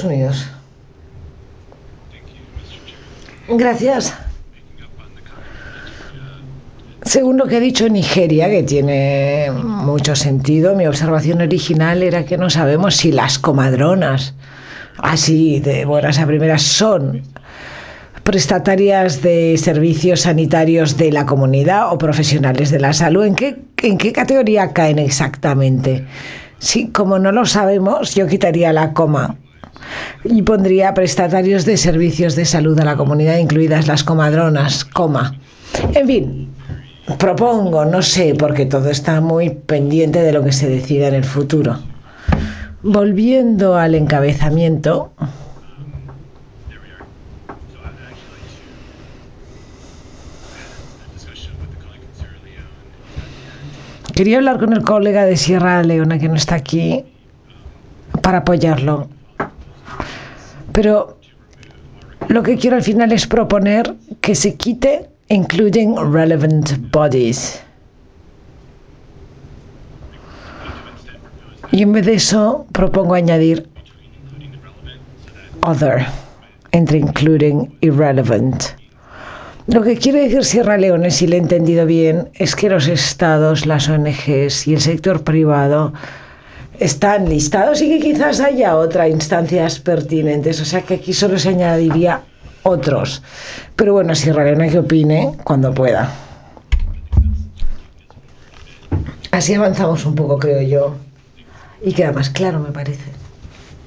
Estados Unidos. Gracias. Según lo que ha dicho Nigeria, que tiene mucho sentido, mi observación original era que no sabemos si las comadronas, así de buenas a primeras, son prestatarias de servicios sanitarios de la comunidad o profesionales de la salud. ¿En qué categoría caen exactamente? Sí, como no lo sabemos, yo quitaría la coma y pondría prestatarios de servicios de salud a la comunidad, incluidas las comadronas, coma. En fin, propongo, no sé, porque todo está muy pendiente de lo que se decida en el futuro. Volviendo al encabezamiento, quería hablar con el colega de Sierra Leona que no está aquí para apoyarlo. Pero lo que quiero al final es proponer que se quite including relevant bodies. Y en vez de eso propongo añadir other entre including y relevant. Lo que quiere decir Sierra Leona, si lo he entendido bien, es que los estados, las ONGs y el sector privado están listados y que quizás haya otras instancias pertinentes. O sea que aquí solo se añadiría otros. Pero bueno, Sierra Leona que opine cuando pueda. Así avanzamos un poco, creo yo. Y queda más claro, me parece.